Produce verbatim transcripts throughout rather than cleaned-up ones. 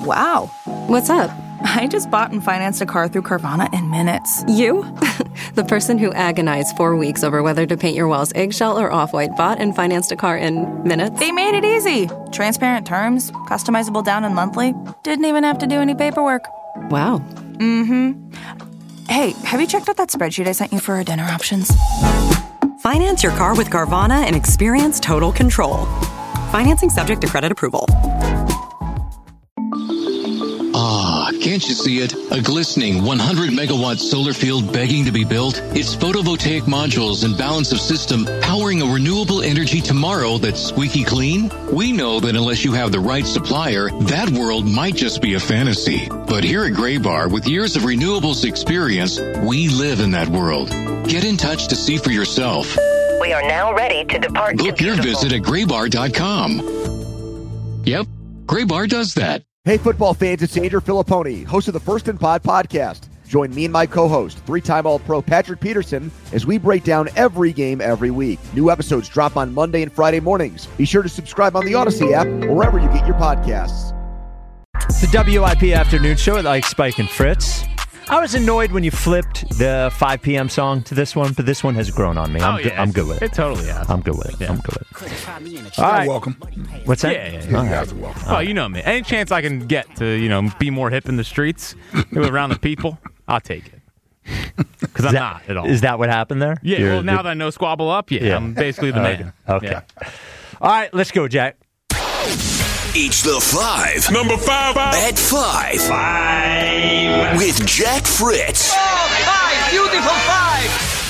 Wow. What's up? I just bought and financed a car through Carvana in minutes. You? The person who agonized four weeks over whether to paint your walls eggshell or off-white bought and financed a car in minutes? They made it easy. Transparent terms, customizable down and monthly. Didn't even have to do any paperwork. Wow. Mm-hmm. Hey, have you checked out that spreadsheet I sent you for our dinner options? Finance your car with Carvana and experience total control. Financing subject to credit approval. Ah, can't you see it? A glistening one hundred megawatt solar field begging to be built? It's photovoltaic modules and balance of system powering a renewable energy tomorrow that's squeaky clean? We know that unless you have the right supplier, that world might just be a fantasy. But here at Graybar, with years of renewables experience, we live in that world. Get in touch to see for yourself. We are now ready to depart. Book your visit at graybar dot com. Yep, Graybar does that. Hey, football fans, it's Andrew Filipponi, host of the First and Pod podcast. Join me and my co-host, three-time All-Pro Patrick Peterson, as we break down every game every week. New episodes drop on Monday and Friday mornings. Be sure to subscribe on the Odyssey app or wherever you get your podcasts. The W I P Afternoon Show with Ike, Spike, and Fritz. I was annoyed when you flipped the five p.m. song to this one, but this one has grown on me. I'm, oh, good, yeah, I'm good with it. It totally has. I'm good with it. Yeah. I'm good with it. All All right. right. Welcome. What's that? Yeah, yeah, yeah. You All guys right. are welcome. Oh, you know me. Any chance I can get to, you know, be more hip in the streets, around the people, I'll take it. Because I'm that, not at all. Is that what happened there? Yeah, You're well, now the, that I know Squabble Up, yeah, Yeah. I'm basically the okay. man. Okay. Yeah. All right, let's go, Jack. It's the five. Number five. At five. Five. With Jack Fritz. Oh, five. Beautiful five.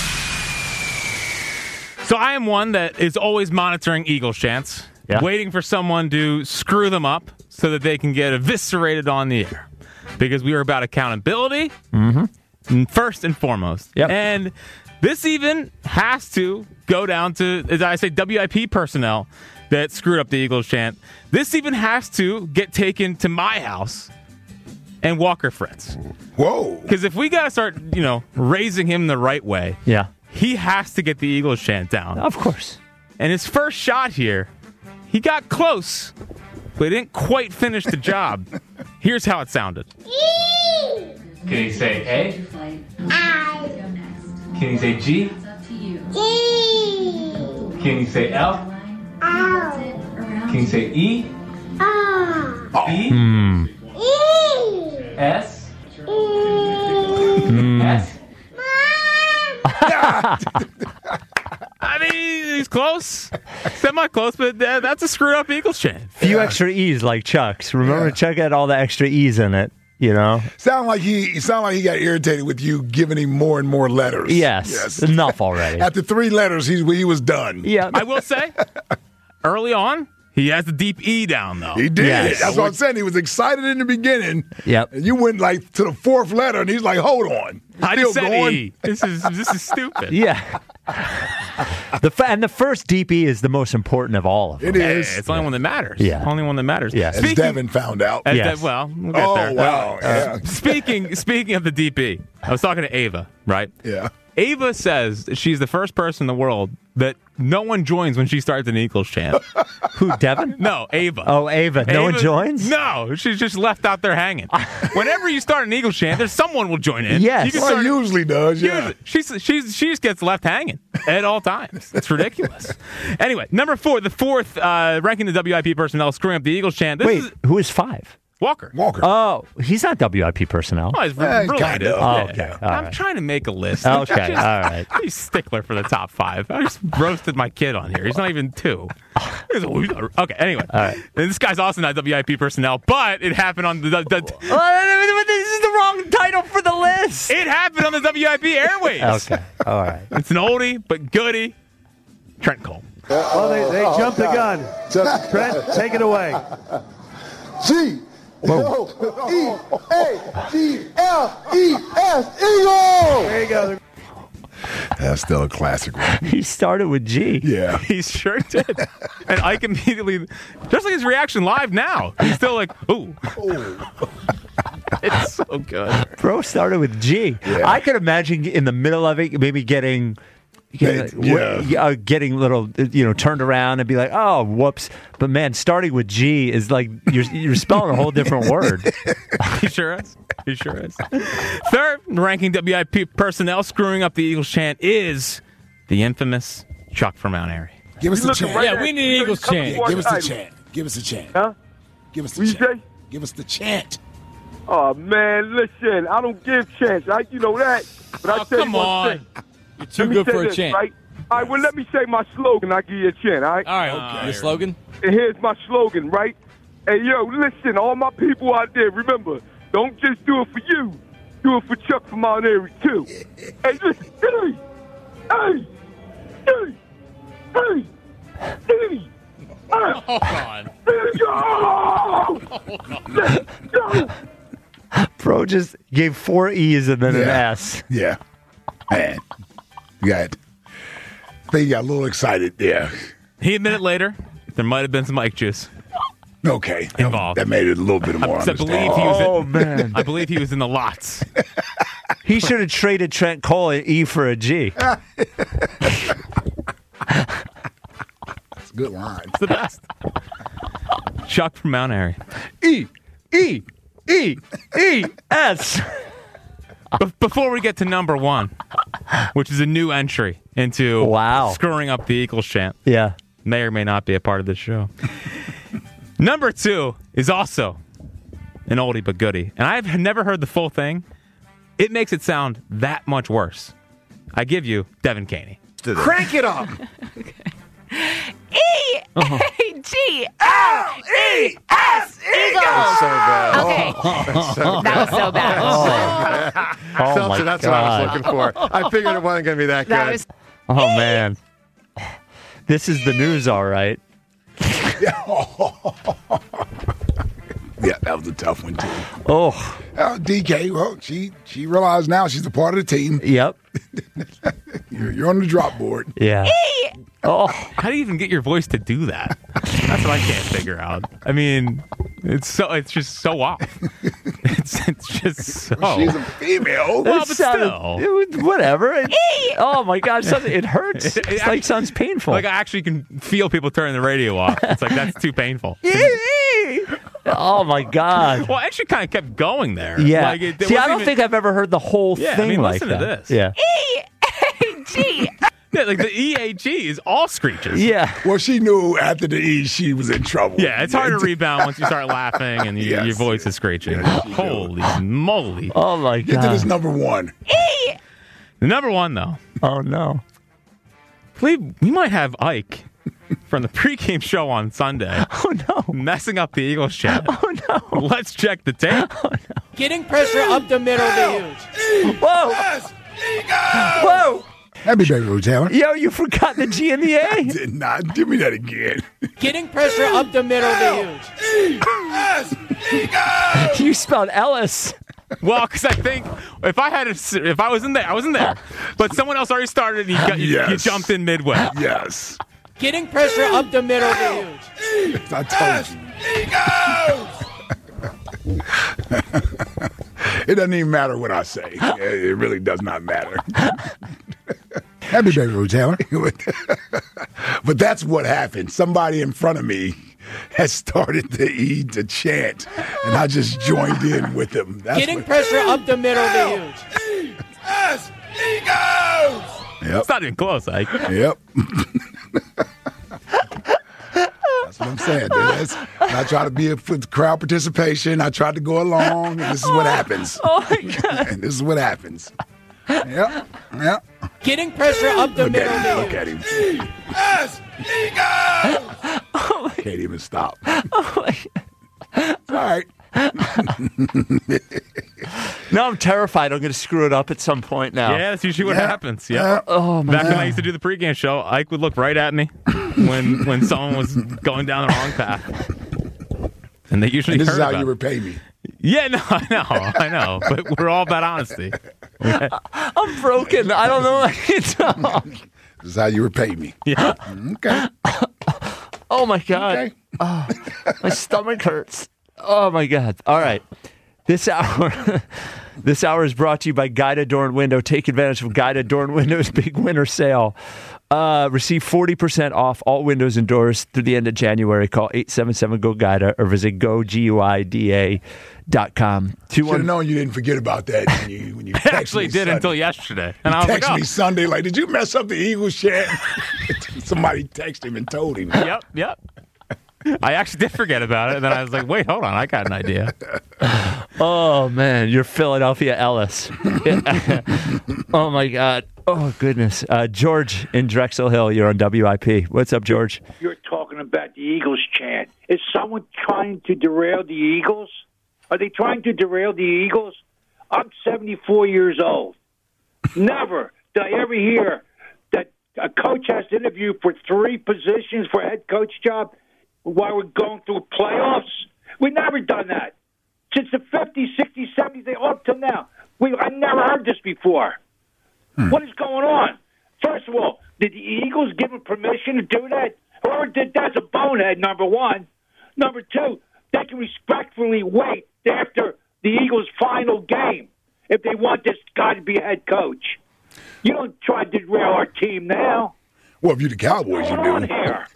So I am one that is always monitoring Eagles chants, Yeah. waiting for someone to screw them up so that they can get eviscerated on the air. Because we are about accountability, Mm-hmm. first and foremost. Yep. And this even has to go down to, as I say, W I P personnel that screwed up the Eagles chant. This even has to get taken to my house and Walker Fritz. Whoa. Because if we got to start, you know, raising him the right way, Yeah. he has to get the Eagles chant down. Of course. And his first shot here, he got close, but he didn't quite finish the job. Here's how it sounded. Can he say A? Can he say G? Can he say L? Can you say E? E? Hmm. S? Mm. S? I mean, he's close. Semi-close, but that, that's a screwed up Eagles chant. Few extra E's like Chuck's. Remember, Yeah. Chuck had all the extra E's in it, you know? Sound like he sound like he got irritated with you giving him more and more letters. Yes. Yes. Enough already. After three letters, he, he was done. Yeah. I will say, early on, he has the deep E down, though. He did. Yes. That's what I'm saying. He was excited in the beginning. Yep. And you went like to the fourth letter, and he's like, hold on. I Still just said going? E. This is, this is stupid. Yeah. the f- And the first D P is the most important of all of them. It Hey, is. it's the only one that matters. Yeah. Only one that matters. Yeah. As Devin found out. as Yes. De- well, we'll get Oh, there. wow. Yeah. Speaking speaking of the D P, I was talking to Ava, right? Yeah. Ava says that she's the first person in the world that no one joins when she starts an Eagles chant. Who, Devin? No, Ava. Oh, Ava. No one Ava- joins? No, she's just left out there hanging. Whenever you start an Eagles chant, there's someone will join in. Yes. You can Well, start he usually does, yeah. Usually. She's, she's, she just gets left hanging at all times. It's ridiculous. Anyway, number four, the fourth, uh, ranking the W I P personnel screwing up the Eagles chant. This Wait, is who is five? Walker. Walker. Oh, he's not W I P personnel. Oh, he's Eh, related. kind of. Oh, Yeah. okay. All I'm right. trying to make a list. Okay, Just- all right. He's stickler for the top five. I just roasted my kid on here. He's not even two. Okay, anyway. All right. And this guy's also not W I P personnel, but it happened on the... the, the Oh, this is the wrong title for the list. it happened on the W I P airways. Okay. All right. It's an oldie, but goodie. Trent Cole. Well, they, they jumped the gun. Trent, take it away. G O E A G L E S Eagle. There you go. That's still a classic one. He started with G. Yeah. He sure did. And Ike immediately, just like his reaction live now, he's still like, ooh. It's so good. Bro started with G. Yeah. I could imagine in the middle of it maybe getting Getting, Yeah. w- uh, getting little, you know, turned around and be like, oh, whoops. But man, starting with G is like you're you're spelling a whole different word. He sure is. He sure is. Third, ranking W I P personnel screwing up the Eagles chant is the infamous Chuck from Mount Airy. Give us You the looking chant. right Yeah, at- we need you Eagles coming chant. for Give us our the title. chant. Give us the chant. Huh? Give us the What you chant. say? Give us the chant. Oh man, listen, I don't give chants, right? You know that. But I Oh, tell come you one on. thing. You're too Let me good say for a this, chant. right? All right, well, let me say my slogan. I'll give you a chant, all right? All right, okay. Your slogan? And here's my slogan, right? Hey, yo, listen, all my people out there, remember, don't just do it for you. Do it for Chuck from Mount Airy, too. Hey, listen, hey, hey, hey, hey, hey. Hold on. Let's go! Let's go! Bro just gave four E's and then an Yeah. S. Yeah. Man. You got, I think you got a little excited there. He admitted later there might have been some Ike juice Okay. involved. That made it a little bit more I believe he understandable. was. Oh, in, man. I believe he was in the lots. He should have traded Trent Cole at E for a G. It's a good line. It's the best. Chuck from Mount Airy. E, E, E, E, S. Be- before we get to number one, which is a new entry into Wow. screwing up the Eagles chant, Yeah. may or may not be a part of this show. Number two is also an oldie but goodie, and I've never heard the full thing. It makes it sound that much worse. I give you Devin Caney. Crank it up. E A G L E S Eagles. So bad. Okay. So That was so bad. Oh, Seltzer, my that's what I was God. looking for. I figured it wasn't going to be that, That good. was Oh, man. This is the news, all right. Yeah, that was a tough one, too. Oh, Uh, D K, well, she she realized now she's a part of the team. yep. You're, you're on the drop board. Yeah. Oh, How do you even get your voice to do that? That's what I can't figure out. I mean, it's so it's just so off. It's it's just so. She's a female. Well, it but sounded- still. it was- whatever. It- oh, my God. Something, it hurts. It- it It's actually- like sounds painful. Like I actually can feel people turning the radio off. It's like that's too painful. Oh, my God. Well, I actually kind of kept going there. Yeah. Like, it, it See, I wasn't don't even- think I've ever heard the whole Yeah, I thing mean, like listen to that. this. Yeah. E A G. Yeah, like the E A G is all screeches. Yeah. Well, she knew after the E she was in trouble. Yeah, it's hard to rebound once you start laughing and you, Yes. your voice is screeching. Yes, you do. Holy moly. Oh, my Get to this God. number one. The number one, though, Oh, no. we, we might have Ike from the pregame show on Sunday Oh, no. messing up the Eagles chat. Oh, no. Let's check the tape. Getting pressure up the middle of the huge. Whoa. Whoa. Happy Baby Ruth Taylor. Yo, you forgot the G and the A? Did not. Give me that again. Getting pressure up the middle of the huge. You spelled Ellis. Well, because I think if I had, a, if I wasn't there, I wasn't there. But someone else already started, and you, got, you, you Yes. jumped in midway. Yes. Getting pressure up the middle of the huge. I told you. It doesn't even matter what I say. It really does not matter. Happy Baby Ruth Taylor. But that's what happened. Somebody in front of me has started to eat the chant, and I just joined in with them. That's Getting what, pressure up the middle of the huge. Yep. It's not even close, Ike. Yep. That's what I'm saying. Dennis. I try to be a for crowd participation. I tried to go along, and this is what happens. Oh, my God. And this is what happens. Yep. Yep. Getting pressure up the Look middle at of him. the Look huge. at him. Yes, he goes. Can't even stop. Oh, All right. Now I'm terrified I'm going to screw it up at some point now. Yeah, that's usually what Yeah. happens. Yeah. Oh, my Back when God. I used to do the pregame show, Ike would look right at me when when someone was going down the wrong path, and they usually And this heard is how about you it. repay me. Yeah, no, I know, I know, but we're all about honesty. I'm broken. I don't know what to talk. This is how you repay me. Yeah. Okay. Oh, my God. Okay. Oh, my stomach hurts. Oh, my God. All right. This hour, This hour is brought to you by Guida Door and Window. Take advantage of Guida Door and Window's big winter sale. Uh, receive forty percent off all windows and doors through the end of January. Call eight seven seven, G O, GUIDA or visit go guida dot com. Should have known you didn't forget about that when you, when you I actually did Sunday. Until yesterday. And he I was texted like, oh. me Sunday, like, did you mess up the Eagles chat? Somebody texted him and told him. Yep, yep. I actually did forget about it, and then I was like, wait, hold on, I got an idea. Oh, man, you're Philadelphia Ellis. Oh, my God. Oh, goodness. Uh, George in Drexel Hill, you're on W I P. What's up, George? You're talking about the Eagles chant. Is someone trying to derail the Eagles? Are they trying to derail the Eagles? I'm seventy-four years old. Never did I ever hear that a coach has to interview for three positions for a head coach job while we're going through playoffs. We've never done that. Since the fifties, sixties, seventies, they up till now. We, I never heard this before. Hmm. What is going on? First of all, did the Eagles give him permission to do that? Whoever did that's a bonehead, number one. Number two, they can respectfully wait after the Eagles' final game if they want this guy to be a head coach. You don't try to derail our team now. Well, if you're the Cowboys, you do. Here?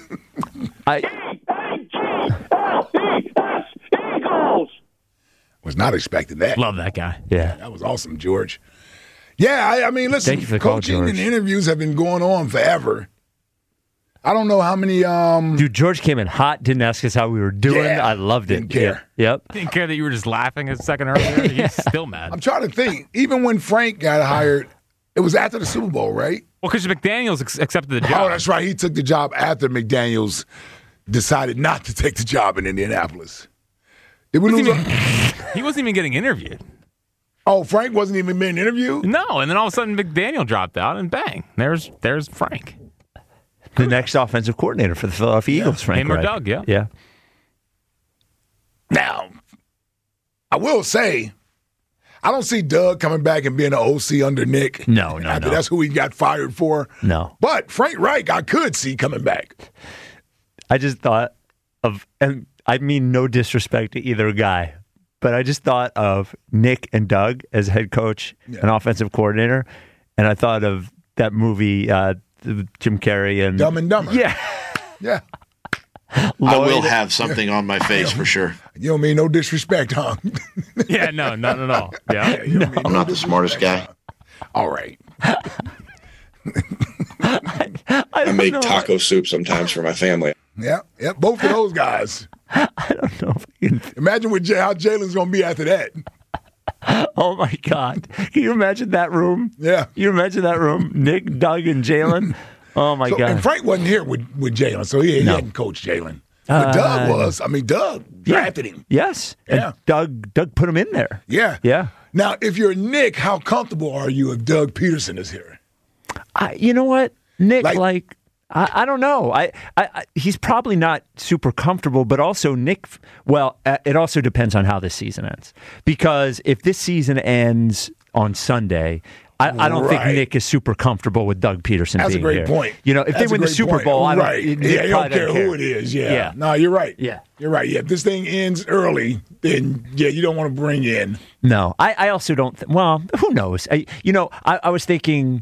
I E A G L E S, Eagles! Was not expecting that. Love that guy. Yeah. That was awesome, George. Yeah, I, I mean, listen, Thank you for the call, coaching George. and interviews have been going on forever. I don't know how many. Um, Dude, George came in hot, didn't ask us how we were doing. Yeah, I loved it. didn't care. Yeah. Yep. Didn't care that you were just laughing a second earlier. He's still mad. I'm trying to think. Even when Frank got hired, it was after the Super Bowl, right? Well, because McDaniels ex- accepted the job. Oh, that's right. He took the job after McDaniels decided not to take the job in Indianapolis. Did we lose? Even, he wasn't even getting interviewed. Oh, Frank wasn't even being interviewed? No, and then all of a sudden McDaniel dropped out, and bang, there's there's Frank. The next offensive coordinator for the Philadelphia yeah. Eagles, Frank Him or Reich. Doug, yeah. Yeah. Now, I will say, I don't see Doug coming back and being an O C under Nick. No, no, I no. That's who he got fired for. No. But Frank Reich, I could see coming back. I just thought of, and I mean no disrespect to either guy, but I just thought of Nick and Doug as head coach Yeah. and offensive coordinator, and I thought of that movie, uh, Jim Carrey and Dumb and Dumber. Yeah. Yeah. I will have something on my face for sure. You don't mean no disrespect, huh? Yeah, no, not at all. Yeah, you don't I'm mean no not the smartest guy. disrespect. All right. I, I I don't make know. taco soup sometimes for my family. Yeah, yeah, both of those guys. I don't know if I can. Imagine what J- how Jalen's going to be after that. Oh my God! Can you imagine that room? Yeah. You imagine that room? Nick, Doug, and Jalen. Oh my So- God! And Frank wasn't here with, with Jalen, so he, he No. hadn't coached Jalen. But Uh, Doug was. I mean, Doug drafted him. Yes. Yeah. And Doug. Doug put him in there. Yeah. Yeah. Now, if you're Nick, how comfortable are you if Doug Peterson is here? I, you know what, Nick? Like- Like, I, I don't know. I, I, I, he's probably not super comfortable, but also Nick. Well, uh, it also depends on how this season ends. Because if this season ends on Sunday, I, I don't think Right. Nick is super comfortable with Doug Peterson That's a being great here. point. You know, if That's they a win the great Super point. Bowl, I don't. right. Nick yeah, you don't probably care doesn't who it is. Yeah. Yeah. No, you're right. Yeah. You're right. Yeah. If this thing ends early, then yeah, you don't want to bring in. No, I, I also don't. Th- well, who knows? I, you know, I, I was thinking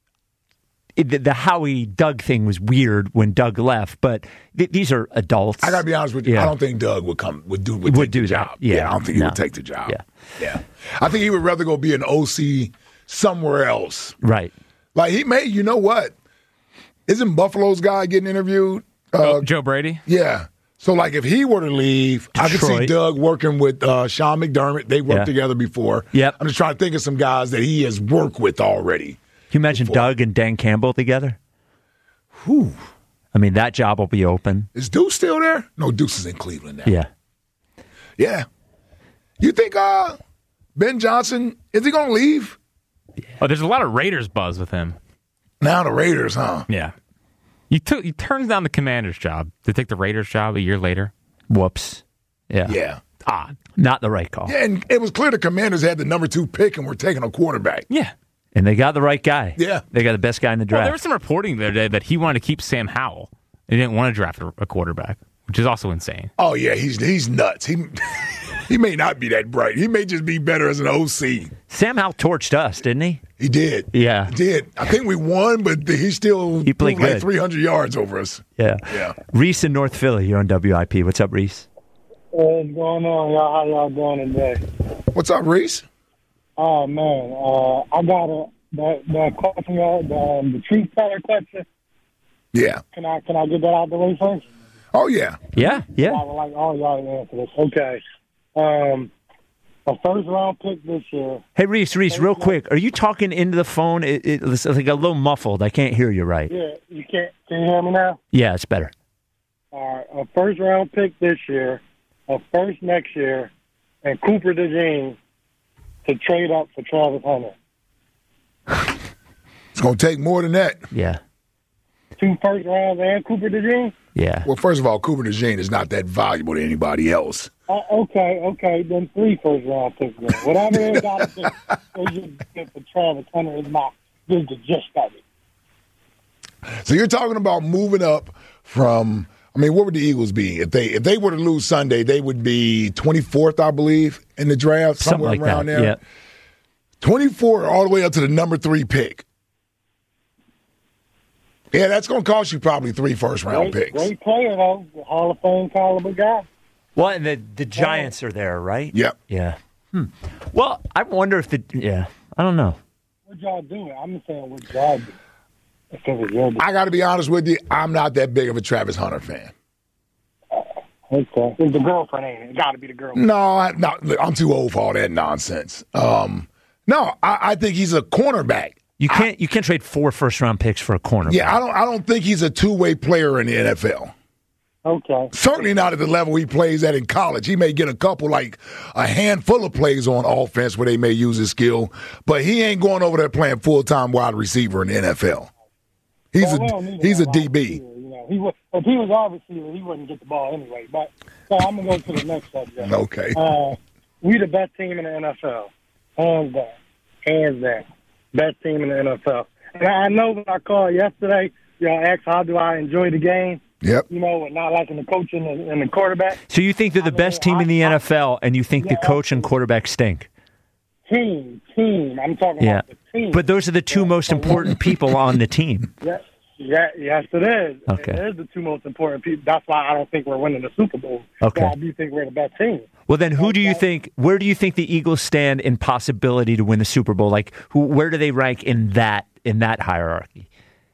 it, the, the Howie Doug thing was weird when Doug left, but th- these are adults. I got to be honest with you. Yeah. I don't think Doug would come would do would, Would take do the that. job. Yeah. I don't think he No. would take the job. Yeah. Yeah. I think he would rather go be an O C somewhere else. Right. Like he may. You know what? Isn't Buffalo's guy getting interviewed? Uh, oh, Joe Brady? Yeah. So, like, if he were to leave, I could see Detroit. Doug working with uh, Sean McDermott. They worked Yeah. together before. Yep. I'm just trying to think of some guys that he has worked with already. Can you imagine Doug and Dan Campbell together? Whew. I mean, that job will be open. Is Deuce still there? No, Deuce is in Cleveland now. Yeah. Yeah. You think uh, Ben Johnson, is he going to leave? Oh, there's a lot of Raiders buzz with him. Now the Raiders, huh? Yeah. You took he turns down the Commander's job to take the Raiders job a year later. Whoops. Yeah. Yeah. Odd. Not the right call. Yeah, and it was clear the Commanders had the number two pick and were taking a quarterback. Yeah. And they got the right guy. Yeah. They got the best guy in the Well, draft. there was some reporting the other day that he wanted to keep Sam Howell. He didn't want to draft a, a quarterback, which is also insane. Oh, yeah, he's he's nuts. He He may not be that bright. He may just be better as an O C. Sam Howell torched us, didn't he? He did. Yeah. He did. I think we won, but he still he played like good. three hundred yards over us. Yeah. Yeah. Reese in North Philly, you're on W I P. What's up, Reese? What's going on, y'all? How y'all doing today? What's up, Reese? Oh, man. Uh, I got a the, the question, uh, the, um, the truth teller question. Yeah. Can I can I get that out the way first? Oh, yeah. Yeah, yeah. I would like all y'all to answer this. Okay. Um, a first round pick this year. Hey, Reese, Reese, real quick. Are you talking into the phone? It, it, it's like a little muffled. I can't hear you right. Yeah, you can't. Can you hear me now? Yeah, it's better. All right. A first round pick this year, a first next year, and Cooper DeJean to trade up for Travis Hunter. It's going to take more than that. Yeah. Two first rounds and Cooper DeJean? Yeah. Well, first of all, Cooper DeJean is not that valuable to anybody else. Uh, okay, okay, then three first round picks. Then. Whatever they got to do, they just get for Travis Hunter is not just the gist of it. So you're talking about moving up from. I mean, what would the Eagles be if they if they were to lose Sunday? They would be twenty-fourth, I believe, in the draft, somewhere Something like around that. there. Yeah. twenty-four all the way up to the number three pick. Yeah, that's going to cost you probably three first round Great, picks. great player though, Hall of Fame caliber guy. Well, and the, the Giants are there, right? Yep. Yeah. Hmm. Well, I wonder if the yeah, I don't know. What y'all doing? I'm saying what y'all do. If it was your I got to be honest with you, I'm not that big of a Travis Hunter fan. Okay. It's the girlfriend, ain't it? It got to be the girlfriend. No, I, no, look, I'm too old for all that nonsense. Um, no, I, I think he's a cornerback. You can't you can't trade four first round picks for a corner. Yeah, I don't I don't think he's a two way player in the N F L. Okay. Certainly not at the level he plays at in college. He may get a couple, like a handful of plays on offense where they may use his skill, but he ain't going over there playing full time wide receiver in the N F L. He's well, a he's a D B. Receiver, you know, he was, if he was our receiver, he wouldn't get the ball anyway. But so I'm gonna go to the next subject. Okay. Uh, we the best team in the N F L, hands down, hands down, best team in the N F L. And I know when I called yesterday, y'all asked how do I enjoy the game. Yep. You know, not liking the coach and the, and the quarterback. So you think they're the best team in the N F L, and you think the coach and quarterback stink? Team, team. I'm talking Yeah. about the team. But those are the two most important people on the team. Yeah, yeah, yes, it is. Okay. It is the two most important people. That's why I don't think we're winning the Super Bowl. Okay. But I do think we're the best team. Well, then, who do you think? Where do you think the Eagles stand in possibility to win the Super Bowl? Like, who? Where do they rank in that in that hierarchy?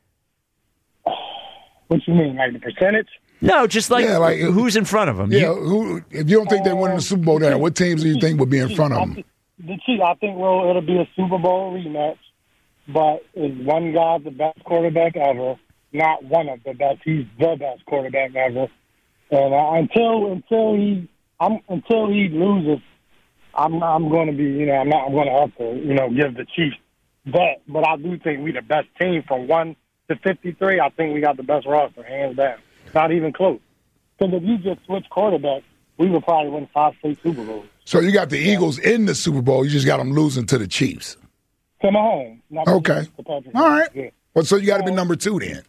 What you mean, like the percentage? No, just like, Yeah, like, who's in front of them? Yeah, who, if you don't think they're winning the Super Bowl, then what teams do you think would be in front of them? The Chiefs, I think well, it'll be a Super Bowl rematch, but is one guy the best quarterback ever? Not one of the best. He's the best quarterback ever. And uh, until until he I'm, until he loses, I'm I'm going to be you know I'm not I'm going to have to you know give the Chiefs that. But I do think we the best team from one to fifty-three. I think we got the best roster, hands down. Not even close. Because if you just switch quarterbacks, we would probably win five straight Super Bowls. So you got the Eagles in the Super Bowl. You just got them losing to the Chiefs. To Mahomes. Not Okay. to Patrick All right. Yeah. Well, so you got to be number two then.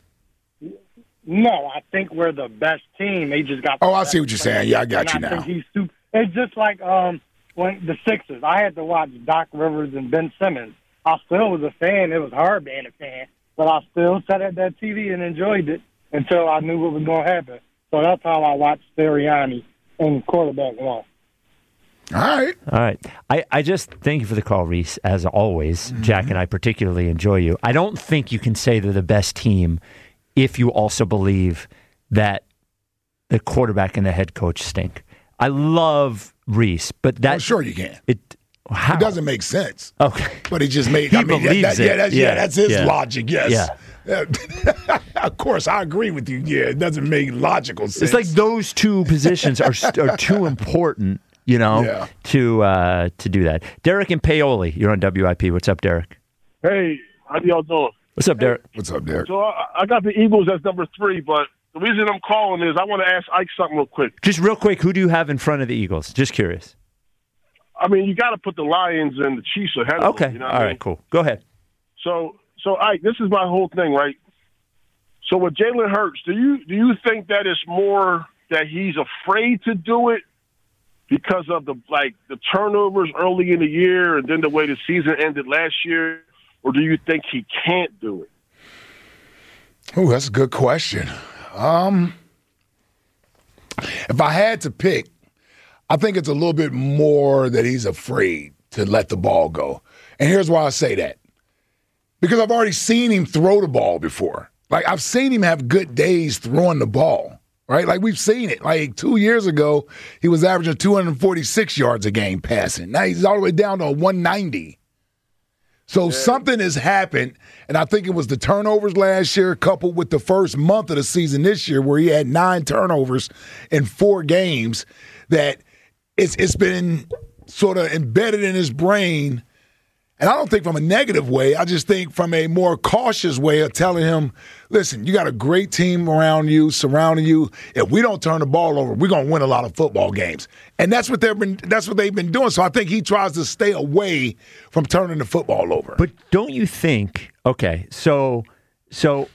No, I think we're the best team. They just got. The Oh, I best see what you're saying. Yeah, I got you and I now. think he's super. It's just like um when the Sixers. I had to watch Doc Rivers and Ben Simmons. I still was a fan. It was hard being a fan, but I still sat at that T V and enjoyed it until I knew what was going to happen. So that's how I watched Sirianni and quarterback one. All right. All right. I, I just thank you for the call, Reese. As always, Mm-hmm. Jack and I particularly enjoy you. I don't think you can say they're the best team if you also believe that the quarterback and the head coach stink. I love Reese, but that Oh, sure you can. It how? It doesn't make sense. Okay. But he just made. He I mean, that- believes that- yeah, it. that's, yeah, Yeah. that's his Yeah. logic. Yes. Yeah. Uh, of course, I agree with you. Yeah, it doesn't make logical sense. It's like those two positions are are too important, you know, Yeah. to uh, to do that. Derek and Paoli, you're on W I P. What's up, Derek? Hey, how y'all doing? What's up, Derek? What's up, Derek? So I, I got the Eagles as number three, but the reason I'm calling is I want to ask Ike something real quick. Just real quick, who do you have in front of the Eagles? Just curious. I mean, you got to put the Lions and the Chiefs ahead of Okay. them. You know All what I right, mean? cool. Go ahead. So, so Ike, this is my whole thing, right? So with Jalen Hurts, do you do you think that it's more that he's afraid to do it because of the like the turnovers early in the year and then the way the season ended last year, or do you think he can't do it? Oh, that's a good question. Um, if I had to pick, I think it's a little bit more that he's afraid to let the ball go. And here's why I say that. Because I've already seen him throw the ball before. Like, I've seen him have good days throwing the ball, right? Like, we've seen it. Like, two years ago, he was averaging two hundred forty-six yards a game passing. Now he's all the way down to one ninety. So yeah. Something has happened, and I think it was the turnovers last year coupled with the first month of the season this year where he had nine turnovers in four games that it's it's been sort of embedded in his brain. And I don't think from a negative way. I just think from a more cautious way of telling him, listen, you got a great team around you, surrounding you. If we don't turn the ball over, we're going to win a lot of football games. And that's what they've been that's what they've been doing. So I think he tries to stay away from turning the football over. But don't you think, okay, so so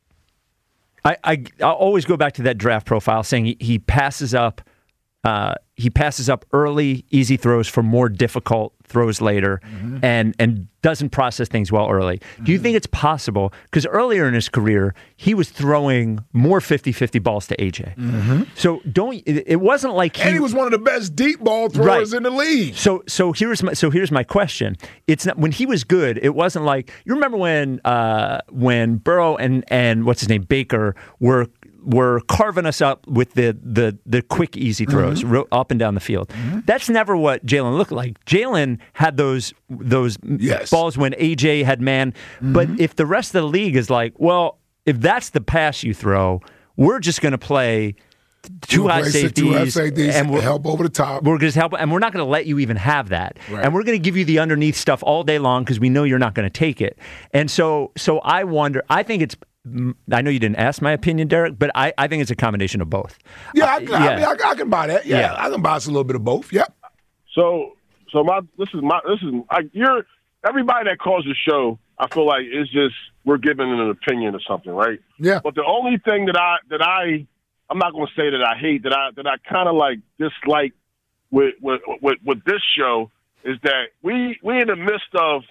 I, I I always go back to that draft profile saying he, he passes up uh, he passes up early, easy throws for more difficult throws later, mm-hmm. and and doesn't process things well early. Mm-hmm. Do you think it's possible? Because earlier in his career, he was throwing more fifty-fifty balls to A J. Mm-hmm. So don't. It, it wasn't like he, and he was one of the best deep ball throwers right. in the league. So so here's my so here's my question. It's not when he was good. It wasn't like you remember when uh, when Burrow and and what's his name Baker were. were carving us up with the the the quick, easy throws mm-hmm. ro- up and down the field. Mm-hmm. That's never what Jalen looked like. Jalen had those those yes. balls when A J had man. Mm-hmm. But if the rest of the league is like, well, if that's the pass you throw, we're just going to play two high safeties, two high safeties and we'll help over the top. We're going to help, and we're not going to let you even have that. Right. And we're going to give you the underneath stuff all day long because we know you're not going to take it. And so, so I wonder. I think it's. I know you didn't ask my opinion, Derek, but I, I think it's a combination of both. Yeah, I, uh, yeah. I, mean, I, I can buy that. Yeah, yeah, I can buy us a little bit of both. Yep. So, so my this is my this is I, you're everybody that calls the show. I feel like it's just we're giving an opinion or something, right? Yeah. But the only thing that I that I I'm not going to say that I hate that I that I kind of like dislike with with, with with this show is that we we in the midst of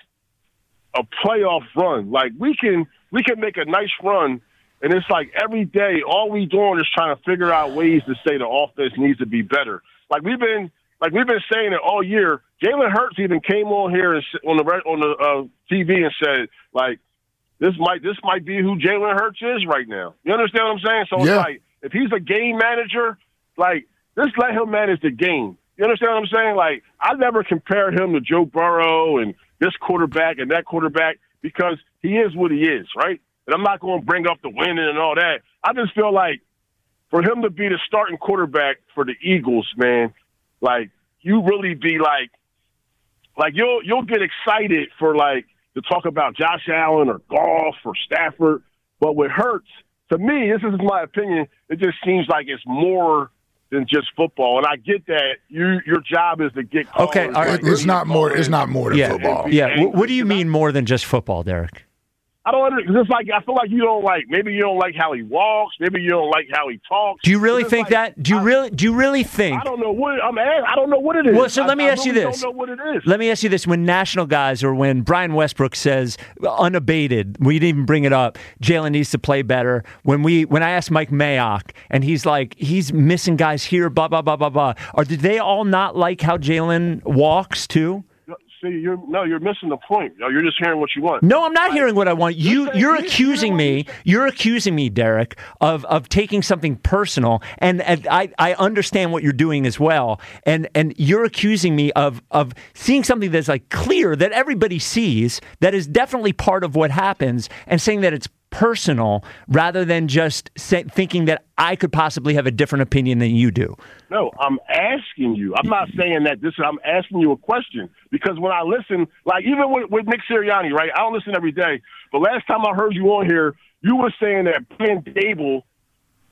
a playoff run. Like we can. We can make a nice run, and it's like every day, all we doing is trying to figure out ways to say the offense needs to be better. Like we've been, like we've been saying it all year. Jalen Hurts even came on here and on the on the uh, T V and said, like, this might this might be who Jalen Hurts is right now. You understand what I'm saying? So yeah. It's like if he's a game manager, like just let him manage the game. You understand what I'm saying? Like I never compared him to Joe Burrow and this quarterback and that quarterback. Because he is what he is, right? And I'm not going to bring up the winning and all that. I just feel like for him to be the starting quarterback for the Eagles, man, like you really be like, like you'll you'll get excited for like to talk about Josh Allen or Goff or Stafford, but with Hurts, to me, this is my opinion. It just seems like it's more than just football, and I get that. You, your job is to get callers. Okay, all right. It's not more. It's not more than yeah, football. Yeah. What, what do you mean more than just football, Derek? I don't understand. It's like I feel like you don't like. Maybe you don't like how he walks. Maybe you don't like how he talks. Do you really it's think like, that? Do you I, really? Do you really think? I don't know what I'm. I don't know what it is. Well, so let me I, ask I you really this. Don't know what it is. Let me ask you this: when national guys or when Brian Westbrook says unabated, we didn't even bring it up. Jalen needs to play better. When we when I asked Mike Mayock and he's like he's missing guys here, blah blah blah blah blah. Or did they all not like how Jalen walks too? See, you're no, you're missing the point. You're just hearing what you want. No, I'm not hearing what I want. You, you're accusing me. You're accusing me, Derek, of of taking something personal, and, and I, I understand what you're doing as well. And and you're accusing me of of seeing something that's like clear that everybody sees that is definitely part of what happens, and saying that it's personal rather than just say, thinking that I could possibly have a different opinion than you do. No, I'm asking you. I'm not saying that this. I'm asking you a question because when I listen, like even with, with Nick Sirianni, right? I don't listen every day, but last time I heard you on here, you were saying that Brian Dable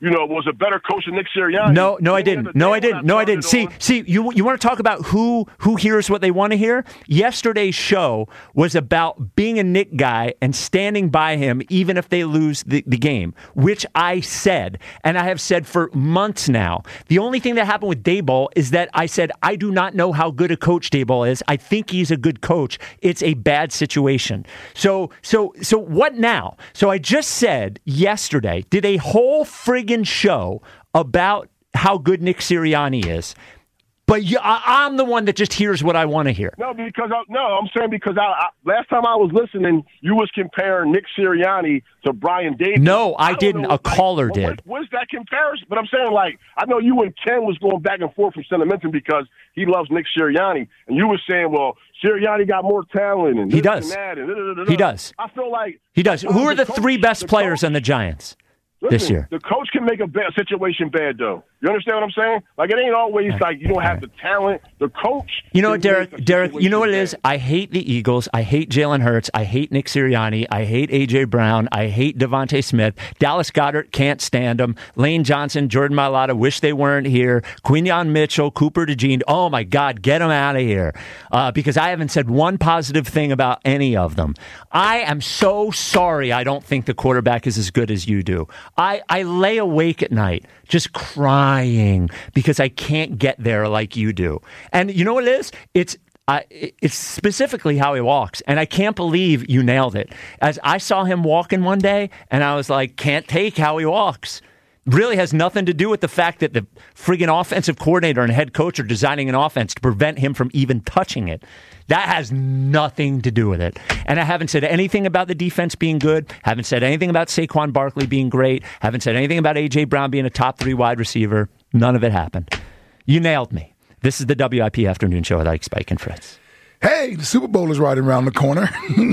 you know, was a better coach than Nick Sirianni. No, no, I didn't. No, I didn't. No, I didn't. See, on. see, you you want to talk about who who hears what they want to hear? Yesterday's show was about being a Nick guy and standing by him even if they lose the, the game, which I said, and I have said for months now. The only thing that happened with Daboll is that I said, I do not know how good a coach Daboll is. I think he's a good coach. It's a bad situation. So, so, so what now? So I just said yesterday, did a whole friggin' show about how good Nick Sirianni is. But you, I, I'm the one that just hears what I want to hear. No, because I, no, I'm saying because I, I, last time I was listening, you was comparing Nick Sirianni to Brian Daboll. No, I, I didn't. Know, a caller like, did. What, what's that comparison? But I'm saying, like, I know you and Ken was going back and forth from sentimental because he loves Nick Sirianni, and you were saying, well, Sirianni got more talent, and he this does. And that, and da, da, da, da. He does. I feel like he does. Who are the, the three coach, best the players coach, on the Giants? Listen, this year? The coach can make a bad situation bad, though. You understand what I'm saying? Like, it ain't always like you don't have the talent. The coach. You know what, Derek? Derek, you know what it is? I hate the Eagles. I hate Jalen Hurts. I hate Nick Sirianni. I hate A J. Brown. I hate Devontae Smith. Dallas Goedert, can't stand him. Lane Johnson, Jordan Mailata, wish they weren't here. Quinyon Mitchell, Cooper DeJean. Oh, my God, get them out of here. Uh, because I haven't said one positive thing about any of them. I am so sorry I don't think the quarterback is as good as you do. I, I lay awake at night just crying because I can't get there like you do. And you know what it is? It's uh, it's specifically how he walks. And I can't believe you nailed it. As I saw him walking one day, and I was like, can't take how he walks. Really has nothing to do with the fact that the friggin' offensive coordinator and head coach are designing an offense to prevent him from even touching it. That has nothing to do with it. And I haven't said anything about the defense being good. Haven't said anything about Saquon Barkley being great. Haven't said anything about A J. Brown being a top three wide receiver. None of it happened. You nailed me. This is the W I P Afternoon Show with Ike, Spike, and Fritz. Hey, the Super Bowl is right around the corner.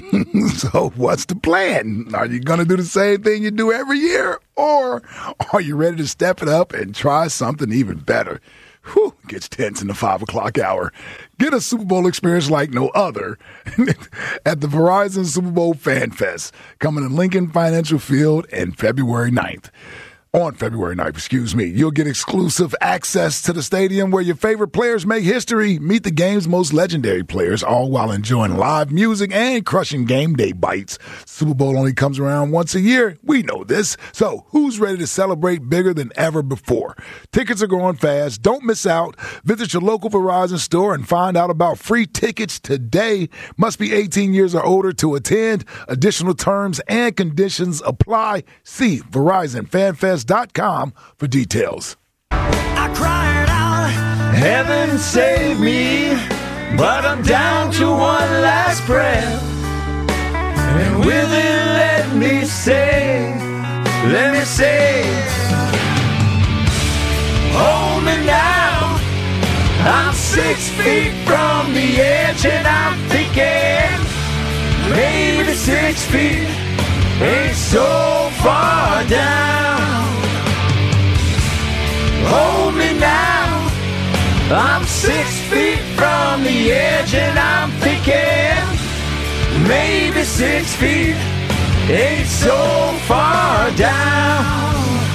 So what's the plan? Are you going to do the same thing you do every year? Or are you ready to step it up and try something even better? Whew, gets tense in the five o'clock hour. Get a Super Bowl experience like no other at the Verizon Super Bowl Fan Fest, coming to Lincoln Financial Field in February ninth. On February ninth, excuse me, you'll get exclusive access to the stadium where your favorite players make history. Meet the game's most legendary players, all while enjoying live music and crushing game day bites. Super Bowl only comes around once a year. We know this. So who's ready to celebrate bigger than ever before? Tickets are going fast. Don't miss out. Visit your local Verizon store and find out about free tickets today. Must be eighteen years or older to attend. Additional terms and conditions apply. See Verizon Fan Fest dot com for details. I cried out, heaven save me, but I'm down to one last breath. And will it let me say, let me say, hold me now. I'm six feet from the edge and I'm thinking, maybe six feet ain't so far down. Hold me now. I'm six feet from the edge and I'm thinking maybe six feet ain't so far down.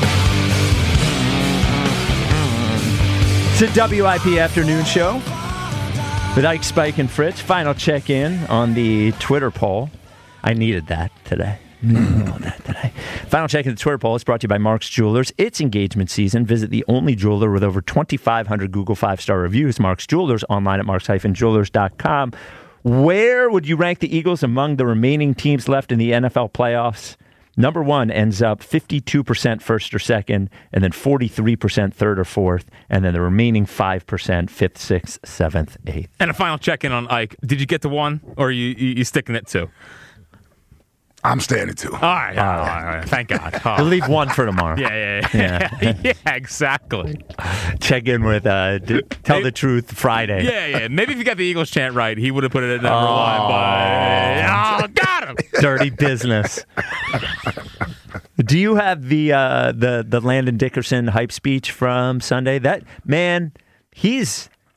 It's a W I P Afternoon Show with Ike, Spike, and Fritz. Final check-in on the Twitter poll. I needed that today. Mm. that today. Final check in the Twitter poll is brought to you by Mark's Jewelers. It's engagement season. Visit the only jeweler with over twenty-five hundred Google five-star reviews, Mark's Jewelers, online at marks dash jewelers dot com. Where would you rank the Eagles among the remaining teams left in the N F L playoffs? Number one ends up fifty-two percent first or second, and then forty-three percent third or fourth, and then the remaining five percent fifth, sixth, seventh, eighth. And a final check-in on Ike. Did you get to one, or are you, you, you sticking it two? I'm staying at two. All right, all right, all right. Thank God. Oh. We'll leave one for tomorrow. Yeah, yeah, yeah. Yeah, yeah exactly. Check in with uh, d- Tell the Truth Friday. Yeah, yeah. Maybe if you got the Eagles chant right, he would have put it at number oh. one. But, oh, got him. Dirty business. Do you have the uh, the the Landon Dickerson hype speech from Sunday? That man, he's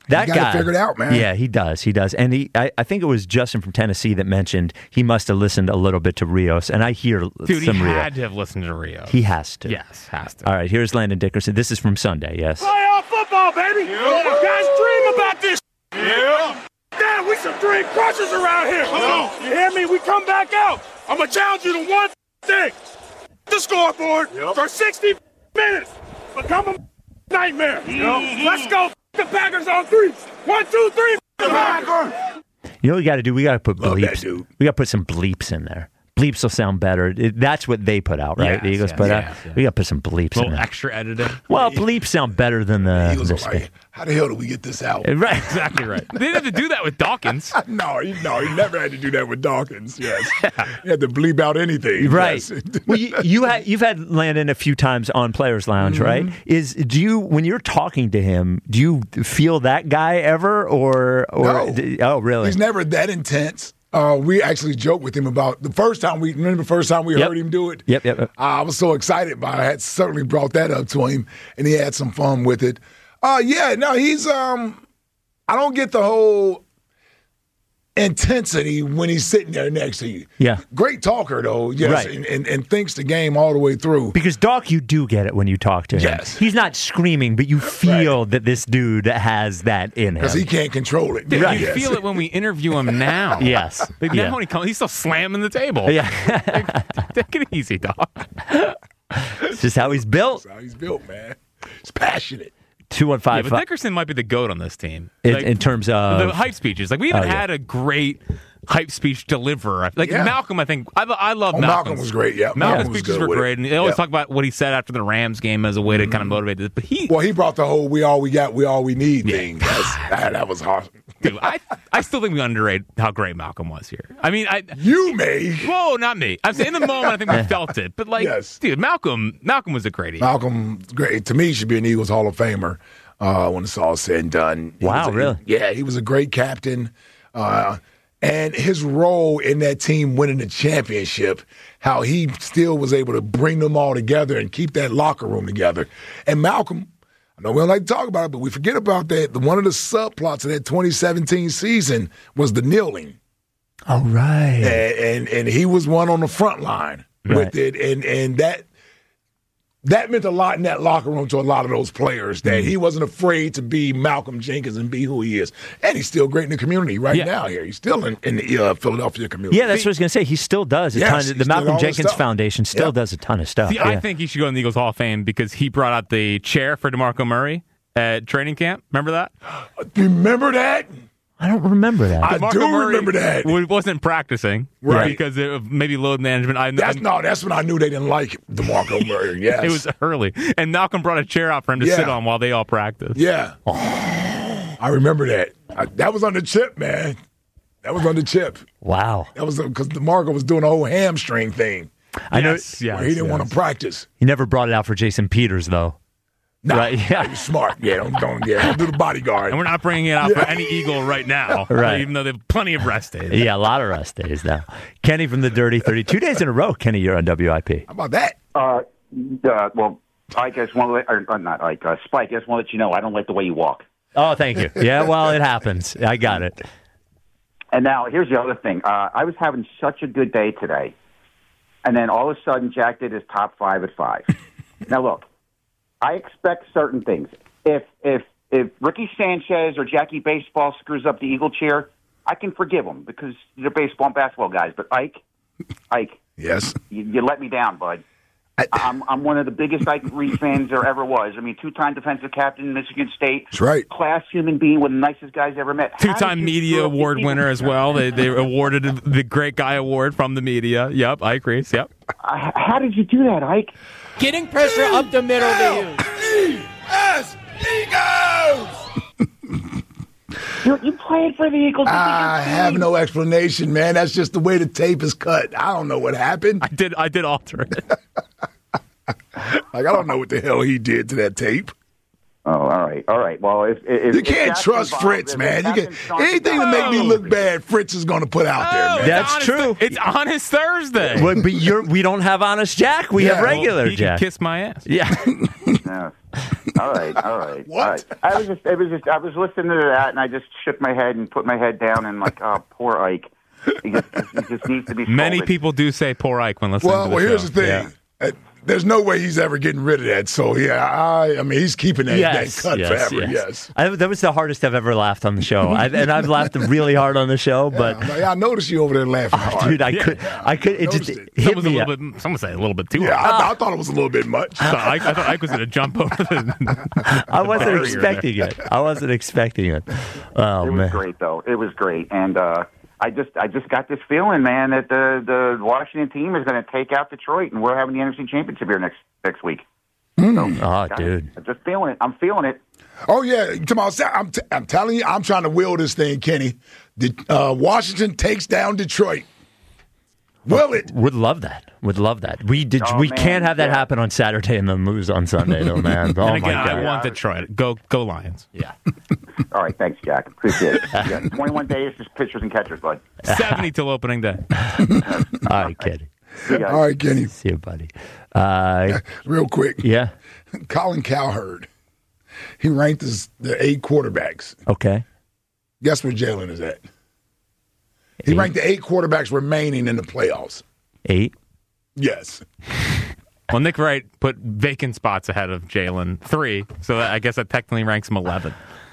That He's guy got it figured out, man. Yeah, he does. He does. And he, I, I think it was Justin from Tennessee that mentioned he must have listened a little bit to Rios, and I hear Dude, some he Rios. had to have listened to Rios. He has to. Yes, has to. All right, here's Landon Dickerson. This is from Sunday, yes. Playoff football, baby. Yeah. Guys dream about this. Yeah. Damn, we some dream crushers around here. So, you hear me? We come back out. I'm going to challenge you to one thing. The scoreboard yep. for sixty minutes. Become a nightmare. Yep. Let's go. The Packers on three. One, two, three. The Packers. You know what we got to do? We got to put Love bleeps. that, dude. We got to put some bleeps in there. Bleeps will sound better. It, that's what they put out, right? Yes, the Eagles yes, put yes, out. yes. We got to put some bleeps A in little there. extra editing. Well, bleeps sound better than the. Eagles the are like, how the hell do we get this out? Right. Exactly right. They didn't have to do that with Dawkins. no, he, no, he never had to do that with Dawkins. Yes, he had to bleep out anything. Right. Yes. well, you, you had you've had Landon a few times on Players Lounge, Mm-hmm. right? Is do you when you're talking to him, do you feel that guy ever, or or No. d- oh really? He's never that intense. Uh, we actually joked with him about the first time we remember the first time we Yep. heard him do it. Yep, yep. yep. Uh, I was so excited by it. I had certainly brought that up to him, and he had some fun with it. Uh, yeah, no, he's. Um, I don't get the whole intensity when he's sitting there next to you. Yeah. Great talker though, yes, Right. and, and, and thinks the game all the way through. Because Doc, you do get it when you talk to him. Yes. He's not screaming, but you feel that this dude has that in him. Because he can't control it. Dude, Right. You Yes. feel it when we interview him now. Yes. Like, Yeah. now when he comes, he's still slamming the table. Yeah. Like, take it easy, dog. It's just how he's built. That's how he's built, man. He's passionate. Two one Yeah, five but five. Dickerson might be the GOAT on this team. In, Like, in terms of the hype speeches. Like, we haven't Oh, yeah. had a great hype speech deliverer. Like, Yeah. Malcolm, I think, I, I love Oh, Malcolm. Malcolm was great, yeah. Malcolm's Malcolm was speeches good were with it. great. And they always Yeah. talk about what he said after the Rams game as a way to Mm-hmm. kind of motivate it. But he, Well, he brought the whole "we all we got, we all we need" thing. That's, that, that was hard. dude, I, I still think we underrate how great Malcolm was here. I mean, I. You may. Whoa, not me. I'm saying in the moment, I think we felt it. But, like, Yes. dude, Malcolm, Malcolm was a great Eagle. Malcolm, great to me, should be an Eagles Hall of Famer uh, when it's all said and done. He Wow, was a- really? Yeah, he was a great captain, uh, and his role in that team winning the championship, how he still was able to bring them all together and keep that locker room together. And Malcolm, I know we don't like to talk about it, but we forget about that. The, one of the subplots of that twenty seventeen season was the kneeling. Oh right. and, and and he was one on the front line Right. with it, and and that that meant a lot in that locker room to a lot of those players. That Mm-hmm. he wasn't afraid to be Malcolm Jenkins and be who he is, and he's still great in the community right Yeah. now. Here, he's still in, in the uh, Philadelphia community. Yeah, that's what I was going to say. He still does a Yes, ton. he Of, the did Malcolm all this Jenkins stuff. Foundation still Yeah. does a ton of stuff. See, yeah. I think he should go in the Eagles Hall of Fame because he brought out the chair for DeMarco Murray at training camp. Remember that? Remember that? I don't remember that. I DeMarco do Murray remember that. w- wasn't practicing, Right. Because of maybe load management. I, That's I, no. That's when I knew they didn't like DeMarco Murray. Yes, It was early, and Malcolm brought a chair out for him to Yeah. sit on while they all practiced. Yeah, I remember that. I, that was on the chip, man. That was on the chip. Wow. That was because DeMarco was doing a whole hamstring thing. I know. Yes, yes, where he didn't yes. want to practice. He never brought it out for Jason Peters though. Nah, Right, yeah. he's smart. Yeah, don't, don't, yeah, don't do the bodyguard. And we're not bringing it out for any Eagle right now, Right. even though they have plenty of rest days. Yeah, a lot of rest days now. Kenny from the Dirty thirty. Two days in a row, Kenny, you're on W I P. How about that? Uh, uh, well, Ike, I just want to let, or, or not Ike, uh, Spike, I just want to let you know I don't like the way you walk. Oh, thank you. Yeah, well, it happens. I got it. And now, here's the other thing. Uh, I was having such a good day today, and then all of a sudden, Jack did his top five at five. Now, look, I expect certain things. If if if Ricky Sanchez or Jackie Baseball screws up the Eagle chair, I can forgive them because they're baseball and basketball guys. But Ike, Ike, Yes. you, you let me down, bud. I, I'm I'm one of the biggest Ike Reed fans there ever was. I mean, two-time defensive captain, Michigan State. That's right. Class human being, one of the nicest guys I ever met. How Two-time did you media screw up the award Eagle winner as chair? well. They they awarded the Great Guy Award from the media. Yep, Ike Reese. Yep. Uh, how did you do that, Ike? Getting pressure up the middle of the huge. E S Eagles! You, you played for the Eagles. I have no explanation, man. That's just the way the tape is cut. I don't know what happened. I did I did alter it. Like, I don't know what the hell he did to that tape. Oh, all right, all right. Well, if, if You if can't Jack's trust involved, Fritz, if man. You Captain can Sean anything to make me look bad. Fritz is going to put out there, Oh, man. it's That's honest- true. It's Honest Thursday. Well, but you're, we don't have Honest Jack. We Yeah, have regular He can Jack. kiss my ass. Yeah. Yeah. All right, all right, what? All right. I was just, it was just, I was listening to that, and I just shook my head and put my head down, and like, oh, poor Ike. He just, he just needs to be. Many scolded. people do say poor Ike when listening Well, to the well, show. here's the thing. Yeah. Uh, There's no way he's ever getting rid of that. So, yeah, I, I mean, he's keeping that, Yes, that cut yes, forever, yes. yes. I, that was the hardest I've ever laughed on the show, I, and I've laughed really hard on the show. But I'm like, I noticed you over there laughing oh, hard. dude, I Yeah. could, I could, it just Noticed it hit Some was a me. little bit, some would say a little bit too Yeah, hard. I, I thought it was a little bit much. So Ike, I thought Ike was going to jump over the. I wasn't barrier expecting there. it. I wasn't expecting it. Oh It was man, great, though. It was great, and uh, I just, I just got this feeling, man, that the the Washington team is going to take out Detroit, and we're having the N F C Championship here next next week. Mm. Oh, God, dude. I'm just feeling it. I'm feeling it. Oh, yeah. Tomorrow, I'm, t- I'm telling you, I'm trying to will this thing, Kenny. The, uh, Washington takes down Detroit. Will it? Would love that. Would love that. We did. Oh, we man, can't have that yeah. happen on Saturday and then lose on Sunday, though, man. Oh And again, my god. I want Detroit. Go, go Lions. Yeah. All right, thanks, Jack. Appreciate it. You got twenty-one days, just pitchers and catchers, bud. Seventy till opening day. All right, Kenny. All right, Kenny. See you, buddy. Uh, Real quick. yeah. Colin Cowherd. He ranked as the eight quarterbacks. Okay. Guess where Jalen is at? He Eight. ranked the eight quarterbacks remaining in the playoffs. Eight. Yes. Well, Nick Wright put vacant spots ahead of Jalen three, so I guess that technically ranks him eleven.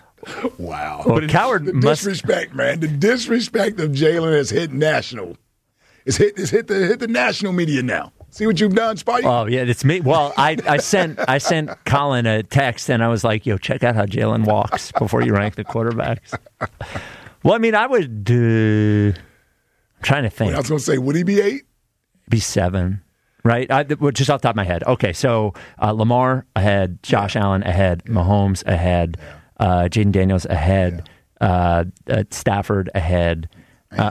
Wow. Well, But Coward The must. disrespect, man. The disrespect of Jalen has hit national. It's hit. It's hit the hit the national media now. See what you've done, Spike? Oh yeah, it's me. Well, I, I sent I sent Colin a text and I was like, "Yo, check out how Jalen walks before you rank the quarterbacks." Well, I mean, I would. Uh, I'm trying to think. Wait, I was going to say, would he be eight? Be seven, right? I, well, just off the top of my head. Okay, so uh, Lamar ahead, Josh yeah. Allen ahead, yeah. Mahomes ahead, yeah. uh, Jaden Daniels ahead, yeah. uh, uh, Stafford ahead. Uh,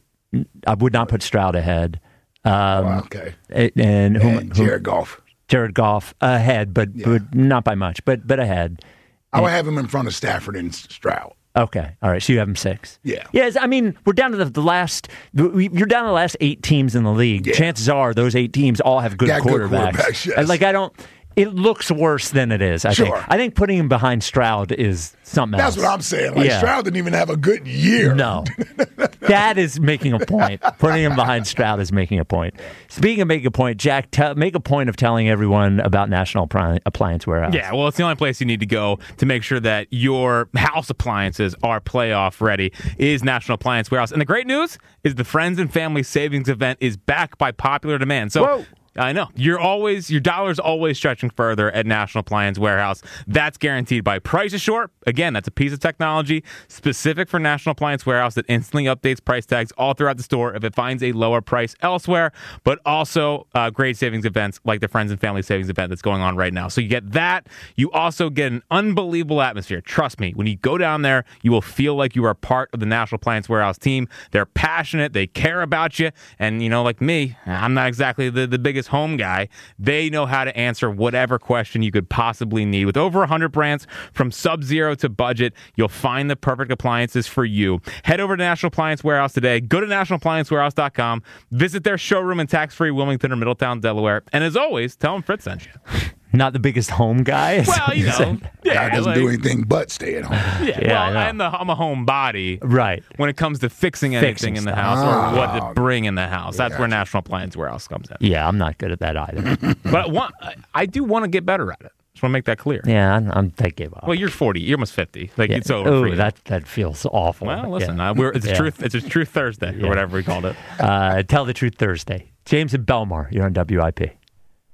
I would not put Stroud ahead. Um, oh, okay. And, and, whom, and Jared whom, Goff. Jared Goff ahead, but, yeah. but not by much, but but ahead. I would have him in front of Stafford and Stroud. Okay, all right. So you have him six. Yeah. Yes, I mean we're down to the, the last. You're down to the last eight teams in the league. Yeah. Chances are those eight teams all have good Got quarterbacks. Good quarterbacks yes. Like I don't. It looks worse than it is. I sure. think. I think putting him behind Stroud is something That's else. what I'm saying. Like yeah. Stroud didn't even have a good year. No, that is making a point. Putting him behind Stroud is making a point. Speaking of making a point, Jack, te- make a point of telling everyone about National Appli- Appliance Warehouse. Yeah, well, it's the only place you need to go to make sure that your house appliances are playoff ready is National Appliance Warehouse. And the great news is the Friends and Family Savings Event is back by popular demand. So. Whoa. I know. You're always your dollar's always stretching further at National Appliance Warehouse. That's guaranteed by Price Assure. Again, that's a piece of technology specific for National Appliance Warehouse that instantly updates price tags all throughout the store if it finds a lower price elsewhere, but also uh, great savings events like the Friends and Family Savings Event that's going on right now. So you get that. You also get an unbelievable atmosphere. Trust me, when you go down there, you will feel like you are part of the National Appliance Warehouse team. They're passionate. They care about you. And, you know, like me, I'm not exactly the, the biggest home guy. They know how to answer whatever question you could possibly need. With over one hundred brands from Sub-Zero to budget, you'll find the perfect appliances for you. Head over to National Appliance Warehouse today. Go to national appliance warehouse dot com. Visit their showroom in tax-free Wilmington or Middletown, Delaware. And as always, tell them Fritz sent you. Not the biggest home guy. Well, you know, yeah, guy doesn't like, do anything but stay at home. Yeah, yeah well, I'm, the, I'm a home body. Right. When it comes to fixing anything Fixing in the stuff. house Oh. or what to bring in the house, that's Yeah. where National Appliance Warehouse comes in. Yeah, I'm not good at that either. But one, I do want to get better at it. Just want to make that clear. Yeah, I'm, I'm I gave up. Well, you're forty. You're almost fifty. Like yeah. it's over. Ooh, for you. that that feels awful. Well, listen, yeah. uh, we're, it's yeah. a truth. It's a Truth Thursday Yeah. or whatever we called it. Uh, Tell the Truth Thursday. James and Belmar, you're on W I P.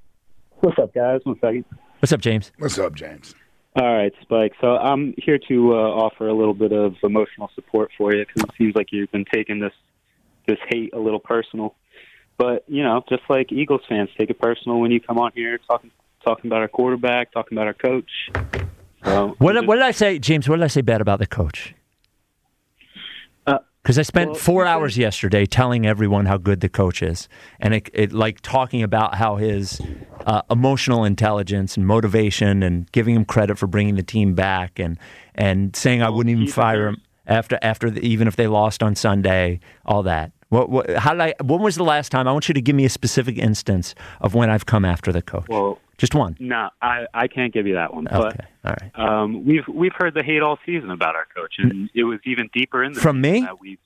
What's up, guys? One second. What's up, James? What's up, James? All right, Spike. So I'm here to uh, offer a little bit of emotional support for you because it seems like you've been taking this this hate a little personal. But you know, just like Eagles fans take it personal when you come on here talking talking about our quarterback, talking about our coach. So What, just, what did I say, James? What did I say bad about the coach? Because I spent well, four hours yesterday telling everyone how good the coach is, and it, it like talking about how his uh, emotional intelligence and motivation, and giving him credit for bringing the team back, and and saying I wouldn't even fire him after after the, even if they lost on Sunday, all that. What, what how did I? When was the last time? I want you to give me a specific instance of when I've come after the coach. Well, Just one. No, I, I can't give you that one. Okay, But all right. um, we've we've heard the hate all season about our coach, and it was even deeper in the From season me? that we've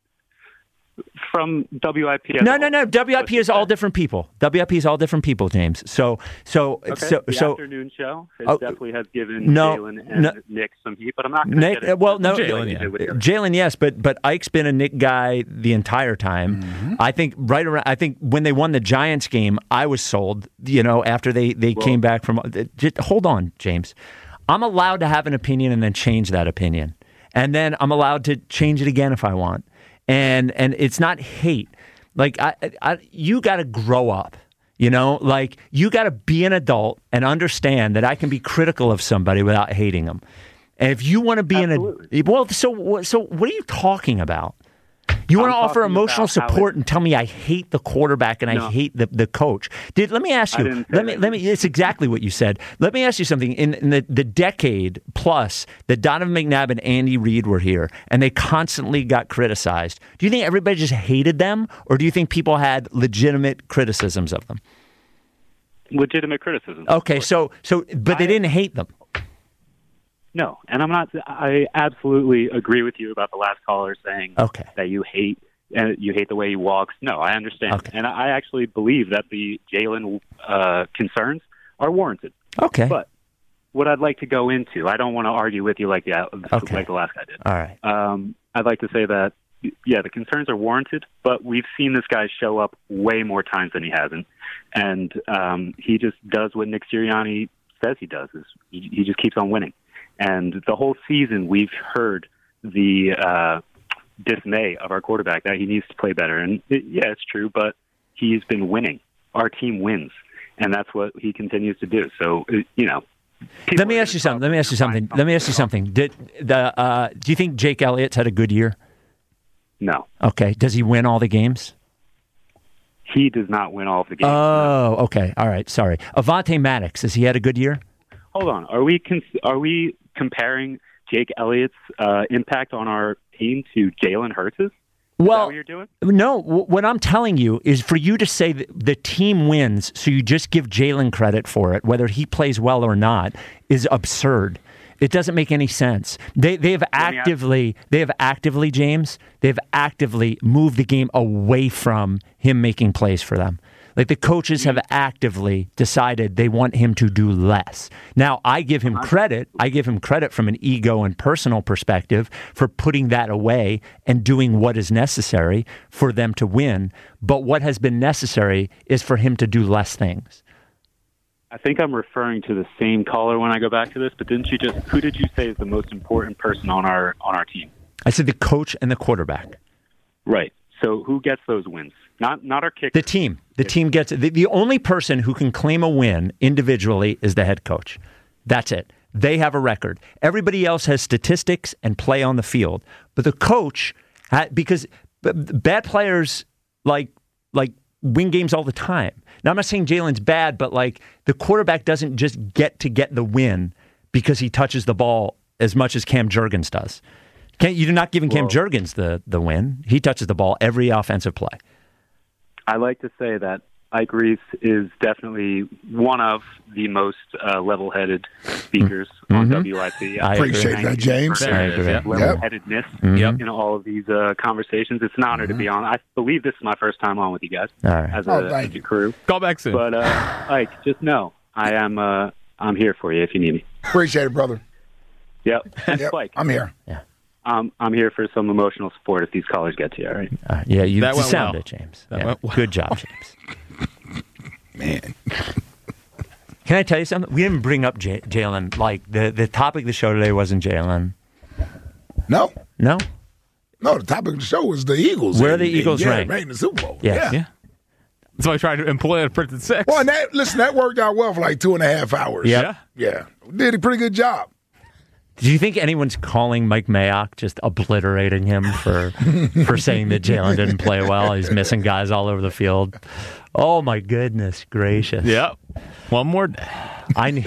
from W I P. No, no, no. W I P is all different people. W I P is all different people, James. So, so, Okay. so, the so. afternoon show has Oh, definitely has given no, Jalen and no. Nick some heat, but I'm not going to Nick, get it. well, no, Jalen, yeah. Jalen, yes, but but Ike's been a Nick guy the entire time. Mm-hmm. I think right around. I think when they won the Giants game, I was sold. You know, after they they came back from. Just, hold on, James. I'm allowed to have an opinion and then change that opinion, and then I'm allowed to change it again if I want. And and it's not hate. Like I, I you got to grow up. You know, like you got to be an adult and understand that I can be critical of somebody without hating them. And if you want to be Absolutely. an well, so so what are you talking about? You want to I'm offer talking emotional about how support it- and tell me I hate the quarterback and No. I hate the, the coach. Did let me ask I you? didn't say Let me that. let me. It's exactly what you said. Let me ask you something. In, in the, the decade plus that Donovan McNabb and Andy Reid were here, and they constantly got criticized. Do you think everybody just hated them, or do you think people had legitimate criticisms of them? Legitimate criticism. Okay, so so but they didn't hate them. No, and I'm not. I absolutely agree with you about the last caller saying Okay. that you hate and you hate the way he walks. No, I understand, Okay. and I actually believe that the Jalen uh, concerns are warranted. Okay. But what I'd like to go into, I don't want to argue with you like the Okay. like the last guy did. All right. Um, I'd like to say that yeah, the concerns are warranted, but we've seen this guy show up way more times than he hasn't, and um, he just does what Nick Sirianni says he does. Is he, he just keeps on winning. And the whole season, we've heard the uh, dismay of our quarterback that he needs to play better. And it, yeah, it's true, but he's been winning. Our team wins, and that's what he continues to do. So, it, you know. Let me ask you something. Let me ask you something. Let me ask you something. Did the uh, do you think Jake Elliott's had a good year? No. Okay. Does he win all the games? He does not win all of the games. Oh, okay. All right. Sorry. Avonte Maddox, has he had a good year? Hold on. Are we cons- are we comparing Jake Elliott's uh, impact on our team to Jalen Hurts'? Is Well, that what you're doing? No, w- what I'm telling you is for you to say that the team wins, so you just give Jalen credit for it, whether he plays well or not, is absurd. It doesn't make any sense. They they have actively they have actively James they have actively moved the game away from him making plays for them. Like the coaches have actively decided they want him to do less. Now, I give him credit. I give him credit from an ego and personal perspective for putting that away and doing what is necessary for them to win. But what has been necessary is for him to do less things. I think I'm referring to the same caller when I go back to this, but didn't you just, who did you say is the most important person on our on our team? I said the coach and the quarterback. Right. So who gets those wins? Not not our kicker. The team. The team gets it. The, the only person who can claim a win individually is the head coach. That's it. They have a record. Everybody else has statistics and play on the field. But the coach, because bad players like like win games all the time. Now, I'm not saying Jalen's bad, but like the quarterback doesn't just get to get the win because he touches the ball as much as Cam Jurgens does. Can't, you're not giving Cam Well, Jurgens the, the win. He touches the ball every offensive play. I like to say that Ike Reese is definitely one of the most uh, level-headed speakers Mm-hmm. on W I P. I appreciate that, James. I agree. Yep. Level-headedness Mhm. in all of these uh, conversations. It's an honor to be on. I believe this is my first time on with you guys All right. as a, Oh, thank as a crew. Call back soon. But uh, Ike, just know I am uh, I'm here for you if you need me. Appreciate it, brother. Yep. And Yep, Spike, I'm here. um, I'm here for some emotional support if these callers get to you. All right. Uh, yeah, you That went sound well. it, James. That Yeah. went well. Good job, James. Man. Can I tell you something? We didn't bring up J- Jalen. Like, the, the topic of the show today wasn't Jalen. No. No? No, the topic of the show was the Eagles. Where are and- the Eagles and, yeah, ranked? making the Super Bowl. Yes. Yeah. Yeah. That's why I tried to employ it at printed six. Well, and that, listen, that worked out well for like two and a half hours. Yep. Yeah. Did a pretty good job. Do you think anyone's calling Mike Mayock, just obliterating him for for saying that Jalen didn't play well? He's missing guys all over the field. Oh, my goodness gracious. Yep. One more day. I need...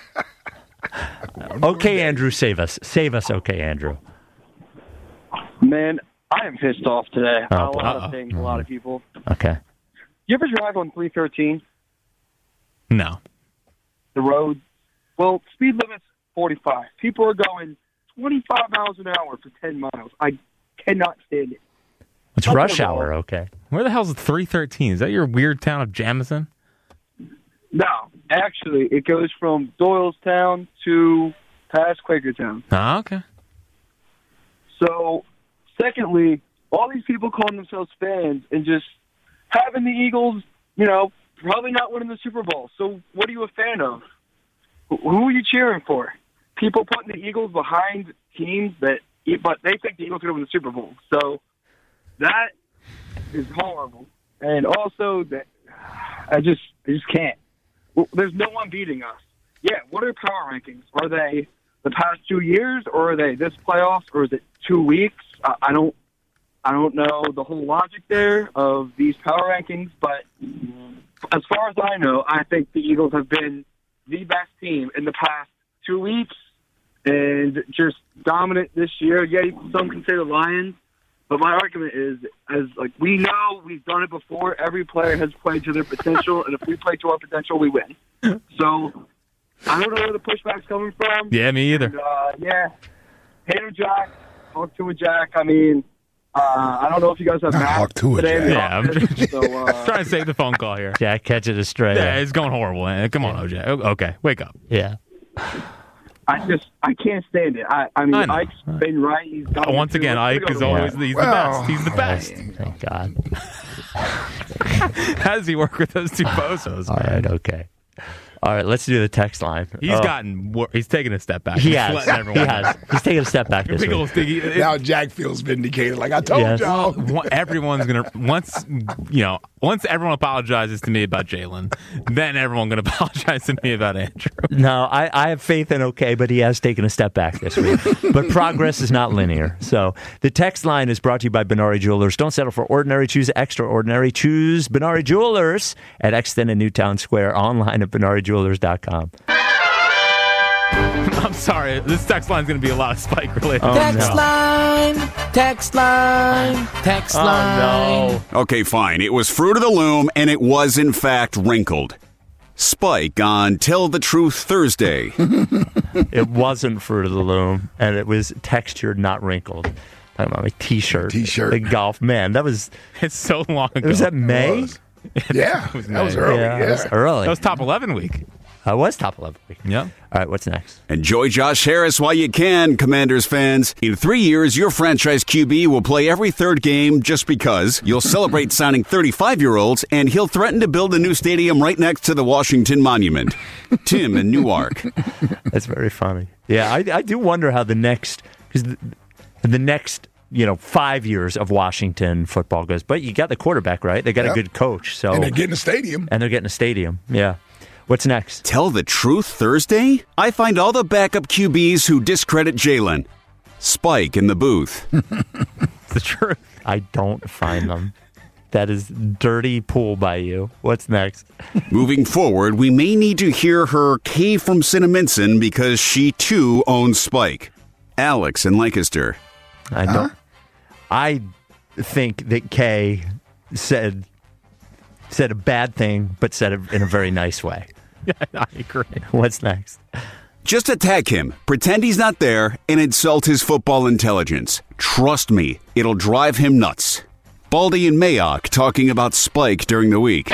Okay, Andrew, save us. Save us, okay, Andrew. Man, I am pissed off today. Oh, a lot uh-oh. of things, a lot of people. Okay. You ever drive on three thirteen? No. the road. Well, speed limit's forty-five. People are going twenty-five miles an hour for ten miles. I cannot stand it. It's Second rush of all, hour, okay. Where the hell's three thirteen? Is that your weird town of Jamison? No, actually, it goes from Doylestown to past Quakertown. Oh, okay. So, secondly, all these people calling themselves fans and just having the Eagles, you know, probably not winning the Super Bowl. So, what are you a fan of? Who are you cheering for? People putting the Eagles behind teams that, but they think the Eagles are going to win the Super Bowl. So, that is horrible. And also, that I just, I just can't. There's no one beating us. Yeah, what are power rankings? Are they the past two years, or are they this playoffs, or is it two weeks? I, I don't, I don't know the whole logic there of these power rankings. But as far as I know, I think the Eagles have been the best team in the past two weeks and just dominant this year. Yeah, some can say the Lions. But my argument is, as like we know, we've done it before. Every player has played to their potential, and if we play to our potential, we win. So I don't know where the pushback's coming from. Yeah, me either. And, uh, yeah, Hater Jack, talk to a Jack. I mean, uh, I don't know if you guys have Matt today. in the Yeah, I'm office, just so, uh, trying to save the phone call here. Jack, catch it astray. Yeah, it's going horrible. Man. Come on, O J. O- Okay, wake up. Yeah. I just I can't stand it. I, I mean, I know. Ike's been right. He's got Once it, too. again, Let's Ike go is to always war. he's Well, the best. He's the best. Thank God. How does he work with those two bozos? All right, okay. All right, let's do the text line. He's Oh, gotten wor- he's taken a step back. He He's has. letting He everyone has. He's taking a step back this Big week. old sticky- it- Now Jack feels vindicated. Like I told Yes. y'all. Well, everyone's gonna once you know once everyone apologizes to me about Jalen, then everyone's gonna apologize to me about Andrew. No, I, I have faith in okay, but he has taken a step back this week. But progress is not linear. So the text line is brought to you by Benari Jewelers. Don't settle for ordinary. Choose extraordinary. Choose Benari Jewelers at Exton and Newtown Square. Online at benari jewelers dot com. I'm sorry, this text line's gonna be a lot of Spike related. Oh, Text no. line, text line, text Oh, line. no. Okay, fine. It was Fruit of the Loom, and it was, in fact, wrinkled. Spike on Tell the Truth Thursday. It wasn't Fruit of the Loom, and it was textured, not wrinkled. Talking about my T-shirt. T-shirt. The golf. Man, that was... It's so long ago. Was that May? It was. Yeah, It was that was May. early. Yeah, Yeah, it was early. That was top eleven week. I was top eleven week. Yeah. All right, what's next? Enjoy Josh Harris while you can, Commanders fans. In three years, your franchise Q B will play every third game just because. You'll celebrate signing thirty-five-year-olds, and he'll threaten to build a new stadium right next to the Washington Monument. Tim in Newark. That's very funny. Yeah, I, I do wonder how the next... Because the, the next... you know, five years of Washington football goes. But you got the quarterback, right? They got Yep. a good coach. So and they're getting a stadium. And they're getting a stadium. Yeah. What's next? Tell the Truth Thursday? I find all the backup Q Bs who discredit Jalen. Spike in the booth. It's the truth. I don't find them. That is dirty pool by you. What's next? Moving forward, we may need to hear her Kay from Cinnaminson because she too owns Spike. Alex in Lancaster. I don't. I think that Kay said said a bad thing, but said it in a very nice way. Yeah, I agree. What's next? Just attack him, pretend he's not there, and insult his football intelligence. Trust me, it'll drive him nuts. Baldy and Mayock talking about Spike during the week.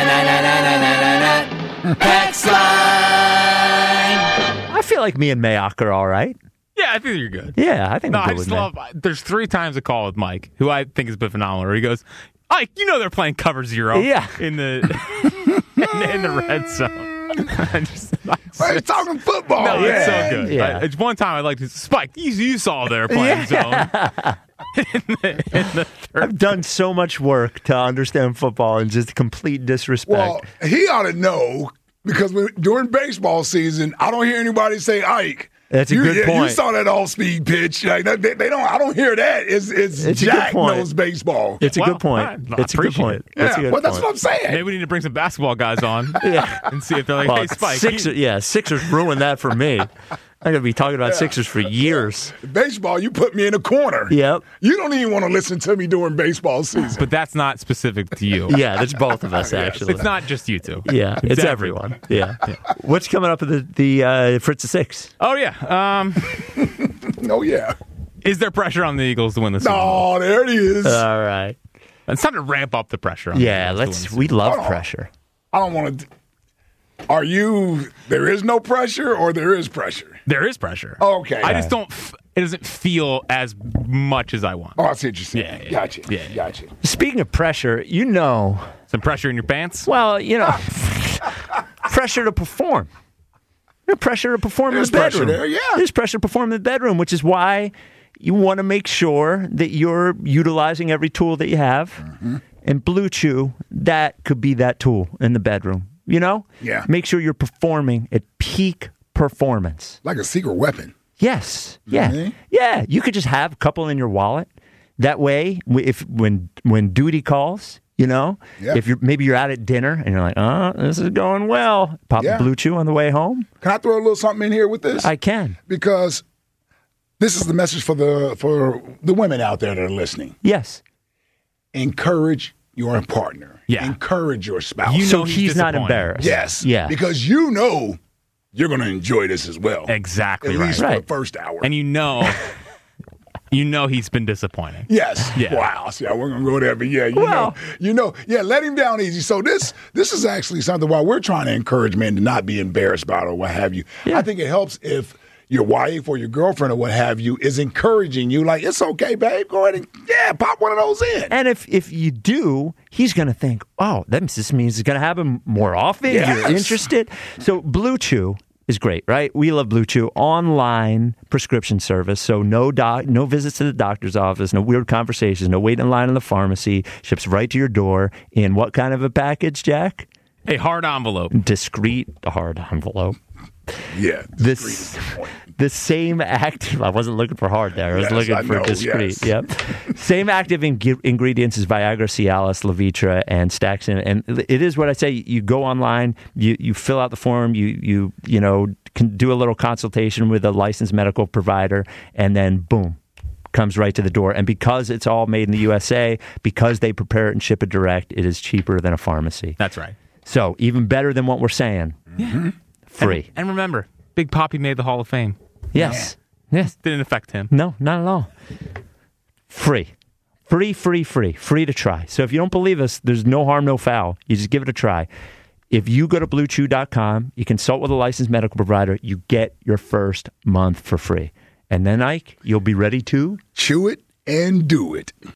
Text line. I feel like me and Mayock are all right. Yeah, I think you're good. Yeah, I think No, I'm I good just with love. There's three times a call with Mike, who I think has been phenomenal. Where he goes, "Mike, you know they're playing cover zero, Yeah. in the in, in the red zone." I just, I just, Well, he's talking football. no, yeah. it's so good. Yeah. I, it's one time I like to Spike. You, you saw they're playing zone. in the, in the third. I've done so much work to understand football and just complete disrespect. Well, he ought to know because when, during baseball season, I don't hear anybody say Ike. That's a you, good yeah, point. You saw that off-speed pitch. Like, they, they don't. I don't hear that. It's, it's, It's a good Jack point. knows baseball. It's a Well, good point. I- I it's a good appreciate point. it. That's a yeah, good well, that's point. what I'm saying. Maybe we need to bring some basketball guys on Yeah. and see if they're like, Well, "Hey, Spike." Sixer, you- yeah, Sixers ruined that for me. I'm going to be talking about yeah. Sixers for years. Baseball, you put me in a corner. Yep. You don't even want to listen to me during baseball season. But that's not specific to you. Yeah, that's both of us, actually. It's not just you two. Yeah, it's, it's everyone. everyone. Yeah. yeah. What's coming up with the, the uh, Fritz of Six? Oh, yeah. Um, oh, yeah. Is there pressure on the Eagles to win the Super Bowl? Oh, there it is. All right. It's time to ramp up the pressure on yeah, the let's. We love pressure. I don't want to. Are you? There is no pressure, or there is pressure? There is pressure. Oh, okay. I just don't. F- it doesn't feel as much as I want. Oh, I see what you're saying. Yeah, yeah, gotcha. Yeah, yeah. Gotcha. Speaking of pressure, you know, some pressure in your pants. Well, you know, pressure to perform. There's pressure to perform There's in the bedroom. Pressure there, yeah. There's pressure to perform in the bedroom, which is why you want to make sure that you're utilizing every tool that you have. Mm-hmm. And Blue Chew, that could be that tool in the bedroom. You know? Yeah. Make sure you're performing at peak performance. Like a secret weapon. Yes. Yeah. Mm-hmm. Yeah. You could just have a couple in your wallet. That way, if when when duty calls, you know, yeah. if you're maybe you're out at dinner and you're like, oh, this is going well. Pop yeah. a Blue Chew on the way home. Can I throw a little something in here with this? I can. Because this is the message for the for the women out there that are listening. Yes. Encourage your partner. Yeah. Encourage your spouse. You know so he's, he's not embarrassed. Yes. Yeah. Because you know you're going to enjoy this as well. Exactly At right. least right. for the first hour. And you know, you know he's been disappointing. Yes. Yeah. Wow. See, we're going to go there, but yeah, you well, know, you know, yeah, let him down easy. So this this is actually something why we're trying to encourage men to not be embarrassed about it or what have you. Yeah. I think it helps if your wife or your girlfriend or what have you is encouraging you, like, it's okay, babe, go ahead and, yeah, pop one of those in. And if if you do, he's going to think, oh, that just means it's going to happen more often. Yes. You're interested. So Blue Chew is great, right? We love Blue Chew. Online prescription service. So no doc, no visits to the doctor's office, no weird conversations, no waiting in line in the pharmacy. Ships right to your door in what kind of a package, Jack? A hard envelope. Discreet hard envelope. Yeah. This the same active. I wasn't looking for hard there. I was yes, looking I for know, discreet. Yes. Yep. Same active ing- ingredients as Viagra, Cialis, Levitra, and Staxin. And it is what I say. You go online. You you fill out the form. You you you know can do a little consultation with a licensed medical provider, and then boom, comes right to the door. And because it's all made in the U S A, because they prepare it and ship it direct, it is cheaper than a pharmacy. That's right. So even better than what we're saying. Yeah. Free. And, and remember, Big Papi made the Hall of Fame. Yes. Yeah. Yes. Didn't affect him. No, not at all. Free. Free, free, free. Free to try. So if you don't believe us, there's no harm, no foul. You just give it a try. If you go to blue chew dot com, you consult with a licensed medical provider, you get your first month for free. And then, Ike, you'll be ready to chew it and do it.